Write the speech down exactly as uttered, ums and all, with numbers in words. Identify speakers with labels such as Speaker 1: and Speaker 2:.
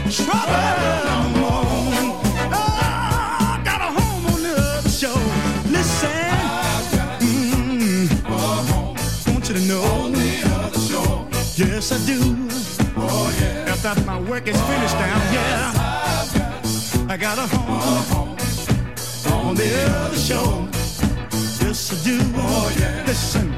Speaker 1: trouble. Oh, got a home on the other shore. Listen, mm, I want you to know. On the other shore. Yes, I do. Oh, yeah. After my work is finished down here, I got a home, a home on the other shore. Yes, I do. Oh, yeah. Listen.